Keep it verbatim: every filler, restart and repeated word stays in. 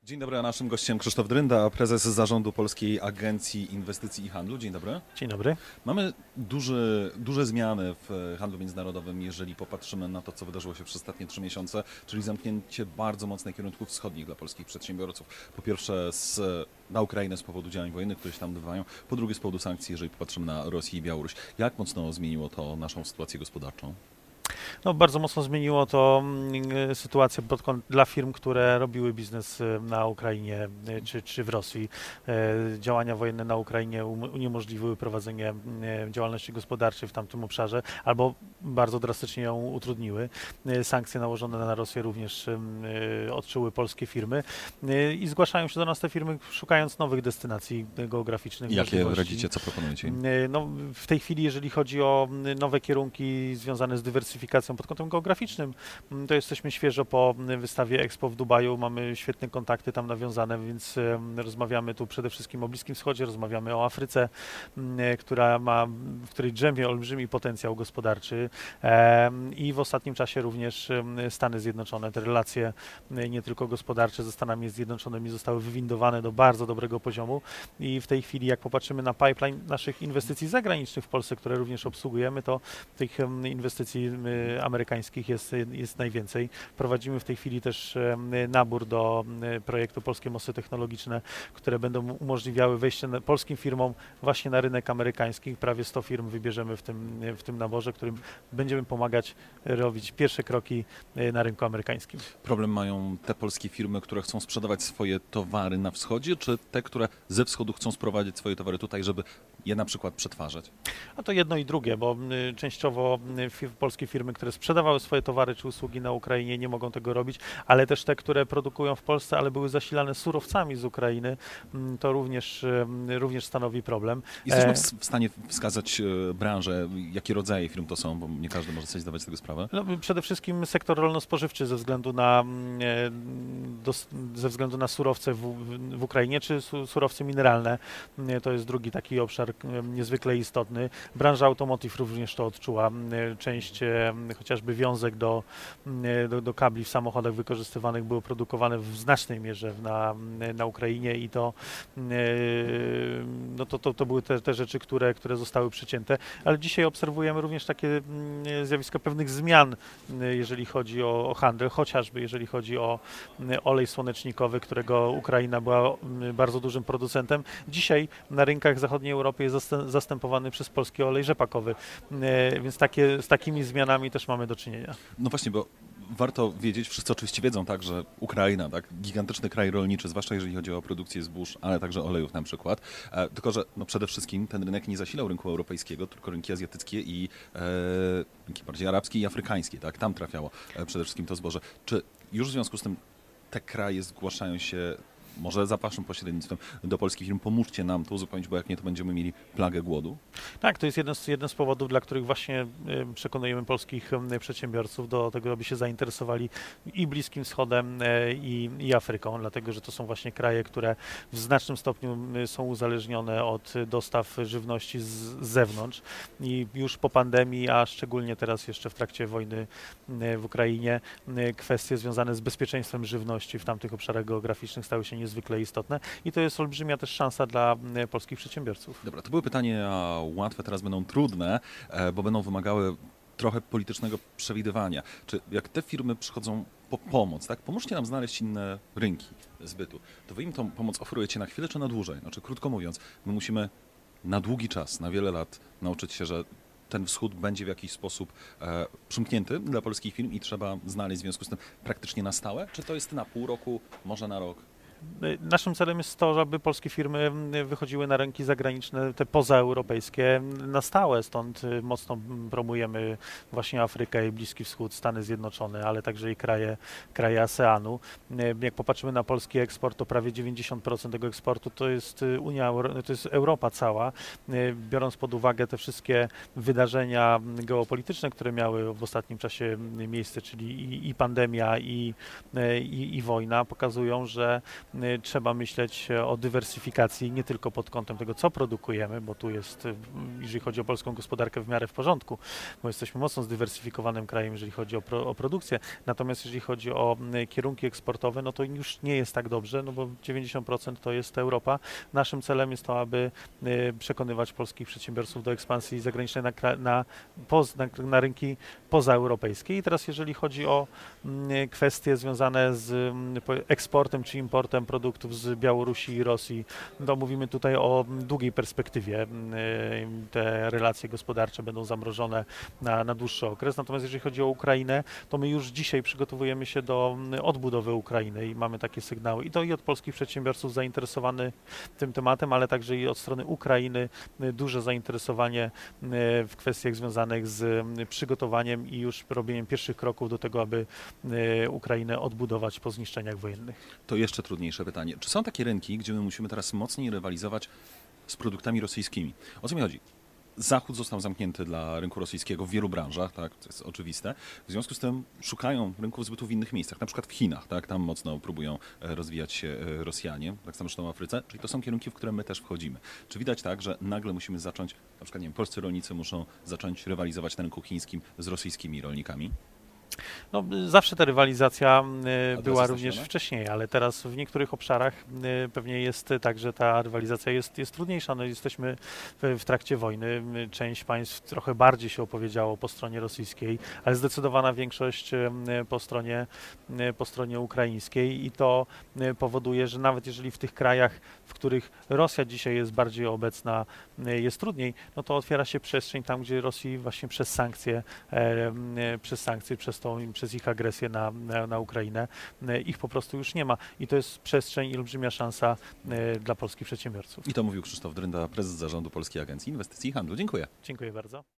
Dzień dobry, a naszym gościem Krzysztof Drynda, prezes Zarządu Polskiej Agencji Inwestycji i Handlu. Dzień dobry. Dzień dobry. Mamy duży, duże zmiany w handlu międzynarodowym, jeżeli popatrzymy na to, co wydarzyło się przez ostatnie trzy miesiące, czyli zamknięcie bardzo mocnych kierunków wschodnich dla polskich przedsiębiorców. Po pierwsze z, na Ukrainę z powodu działań wojennych, które się tam odbywają, po drugie z powodu sankcji, jeżeli popatrzymy na Rosję i Białoruś. Jak mocno zmieniło to naszą sytuację gospodarczą? No, bardzo mocno zmieniło to mm, sytuację pod kąt- dla firm, które robiły biznes y, na Ukrainie y, czy, czy w Rosji. E, Działania wojenne na Ukrainie um- uniemożliwiły prowadzenie y, działalności gospodarczej w tamtym obszarze albo bardzo drastycznie ją utrudniły. Y, Sankcje nałożone na Rosję również ym, y, odczuły polskie firmy y, i zgłaszają się do nas te firmy, szukając nowych destynacji y, geograficznych. Jakie możliwości. radzicie, co proponujecie? Y, No, w tej chwili, jeżeli chodzi o y, nowe kierunki związane z dywersyfikacją pod kątem geograficznym, mm, to jesteśmy świeżo po mm, wystawie Expo w Dubaju, mamy świetne kontakty tam nawiązane, więc em, rozmawiamy tu przede wszystkim o Bliskim Wschodzie, rozmawiamy o Afryce, mm, e, która ma, w której drzemie olbrzymi potencjał gospodarczy em, i w ostatnim czasie również em, Stany Zjednoczone. Te relacje m, nie tylko gospodarcze ze Stanami Zjednoczonymi zostały wywindowane do bardzo dobrego poziomu i w tej chwili, jak popatrzymy na pipeline naszych inwestycji zagranicznych w Polsce, które również obsługujemy, to tych em, inwestycji em, amerykańskich jest, jest najwięcej. Prowadzimy w tej chwili też em, nabór do em, projektu Polskie Mosty Technologiczne, które będą umożliwiały wejście na, polskim firmom właśnie na rynek amerykański. Prawie sto firm wybierzemy w tym, w tym naborze, którym będziemy pomagać robić pierwsze kroki e, na rynku amerykańskim. Problem mają te polskie firmy, które chcą sprzedawać swoje towary na wschodzie, czy te, które ze wschodu chcą sprowadzić swoje towary tutaj, żeby je na przykład przetwarzać? A to jedno i drugie, bo y, częściowo y, fir polskie firmy, które sprzedawały swoje towary czy usługi na Ukrainie, nie mogą tego robić, ale też te, które produkują w Polsce, ale były zasilane surowcami z Ukrainy, mm, to również, y, również stanowi problem. Jesteśmy E, w s- w stanie wskazać e, branżę, jakie rodzaje firm to są, bo nie każdy może sobie zdawać z tego sprawę. No, przede wszystkim sektor rolno-spożywczy ze względu na, mm, e, dos, ze względu na surowce w, w, w Ukrainie, czy su, surowce mineralne. Mm, To jest drugi taki obszar m, niezwykle istotny. Branża automotive również to odczuła. Mm, Część e, chociażby wiązek do, mm, do, do kabli w samochodach wykorzystywanych było produkowane w znacznej mierze na, na Ukrainie i to, mm, e, no to, to, to były te, te rzeczy, które, które zostały przycięte. Ale dzisiaj obserwujemy również takie mm, zjawiska pewnych zmian, y, jeżeli chodzi o, o handel, chociażby jeżeli chodzi o y, olej słonecznikowy, którego Ukraina była y, bardzo dużym producentem. Dzisiaj na rynkach zachodniej Europy jest zastę- zastępowany przez polski olej rzepakowy, y, więc takie, z takimi zmianami też mamy do czynienia. No właśnie, bo warto wiedzieć, wszyscy oczywiście wiedzą, tak, że Ukraina, tak, gigantyczny kraj rolniczy, zwłaszcza jeżeli chodzi o produkcję zbóż, ale także olejów na przykład, e, tylko że no przede wszystkim ten rynek nie zasilał rynku europejskiego, tylko rynki azjatyckie i e, rynki bardziej arabskie i afrykańskie, tak, tam trafiało e, przede wszystkim to zboże. Czy już w związku z tym te kraje zgłaszają się, może za waszym pośrednictwem, do polskich firm, pomóżcie nam to uzupełnić, bo jak nie, to będziemy mieli plagę głodu? Tak, to jest jeden z, jeden z powodów, dla których właśnie y, przekonujemy polskich y, przedsiębiorców do tego, aby się zainteresowali i Bliskim Wschodem, y, i, i Afryką, dlatego że to są właśnie kraje, które w znacznym stopniu y, są uzależnione od y, dostaw żywności z, z zewnątrz i już po pandemii, a szczególnie teraz jeszcze w trakcie wojny y, w Ukrainie, y, kwestie związane z bezpieczeństwem żywności w tamtych obszarach geograficznych stały się niezwykle istotne i to jest olbrzymia też szansa dla y, polskich przedsiębiorców. Dobra, to były pytania łatwe, teraz będą trudne, e, bo będą wymagały trochę politycznego przewidywania. Czy jak te firmy przychodzą po pomoc, tak? Pomóżcie nam znaleźć inne rynki zbytu. To wy im tą pomoc oferujecie na chwilę czy na dłużej? Znaczy, krótko mówiąc, my musimy na długi czas, na wiele lat nauczyć się, że ten wschód będzie w jakiś sposób e, przymknięty dla polskich firm i trzeba znaleźć w związku z tym praktycznie na stałe? Czy to jest na pół roku, może na rok? Y, Naszym celem jest to, żeby polskie firmy y, wychodziły na rynki zagraniczne, te pozaeuropejskie, y, na stałe, stąd y, mocno mm, promujemy właśnie Afrykę i Bliski Wschód, Stany Zjednoczone, ale także i kraje, kraje ASEANu. Y, Jak popatrzymy na polski eksport, to prawie dziewięćdziesiąt procent tego eksportu to jest y, Unia, Euro- to jest Europa cała, Y, biorąc pod uwagę te wszystkie wydarzenia mm, geopolityczne, które miały w ostatnim czasie mm, miejsce, czyli i, i pandemia, i, y, i, i wojna, pokazują, że y, trzeba myśleć o dywersyfikacji nie tylko pod kątem tego, co produkujemy, bo tu jest, y, jeżeli chodzi o polską gospodarkę, w miarę w porządku, bo jesteśmy mocno zdywersyfikowanym krajem, jeżeli chodzi o, pro, o produkcję. Natomiast jeżeli chodzi o y, kierunki eksportowe, no to już nie jest tak dobrze, no bo dziewięćdziesiąt procent to jest Europa. Naszym celem jest to, aby y, przekonywać polskich przedsiębiorców do ekspansji zagranicznej na, kra- na, poz, na, na rynki pozaeuropejskie. I teraz jeżeli chodzi o mm, kwestie związane z mm, po- eksportem czy importem produktów z Białorusi i Rosji, to mówimy tutaj o długiej perspektywie. Mm, Te relacje gospodarcze będą zamrożone na, na dłuższy okres. Natomiast jeżeli chodzi o Ukrainę, to my już dzisiaj przygotowujemy się do mm, odbudowy Ukrainy i mamy takie sygnały. I to i od polskich przedsiębiorców zainteresowanych tym tematem, ale także i od strony Ukrainy y, duże zainteresowanie y, w kwestiach związanych z y, przygotowaniem i już robieniem pierwszych kroków do tego, aby y, Ukrainę odbudować po zniszczeniach wojennych. To jeszcze trudniejsze pytanie. Czy są takie rynki, gdzie my musimy teraz mocniej rywalizować z produktami rosyjskimi? O co mi chodzi? Zachód został zamknięty dla rynku rosyjskiego w wielu branżach, tak, to jest oczywiste. W związku z tym szukają rynków zbytu w innych miejscach, na przykład w Chinach, tak, tam mocno próbują e, rozwijać się e, Rosjanie, tak samo zresztą w Afryce, czyli to są kierunki, w które my też wchodzimy. Czy widać tak, że nagle musimy zacząć, na przykład nie wiem, polscy rolnicy muszą zacząć rywalizować na rynku chińskim z rosyjskimi rolnikami? No, zawsze ta rywalizacja y, A była teraz również jest wcześniej, ale teraz w niektórych obszarach y, pewnie jest tak, że ta rywalizacja jest, jest trudniejsza. No, jesteśmy w, w trakcie wojny. Y, Część państw trochę bardziej się opowiedziało po stronie rosyjskiej, ale zdecydowana większość y, po stronie, y, po stronie ukraińskiej i to y, powoduje, że nawet jeżeli w tych krajach, w których Rosja dzisiaj jest bardziej obecna, y, jest trudniej, no to otwiera się przestrzeń tam, gdzie Rosji właśnie przez sankcje, e, e, przez sankcje, przez tą, przez ich agresję na, na, na Ukrainę, e, ich po prostu już nie ma. I to jest przestrzeń i olbrzymia szansa e, dla polskich przedsiębiorców. I to mówił Krzysztof Drynda, prezes zarządu Polskiej Agencji Inwestycji i Handlu. Dziękuję. Dziękuję bardzo.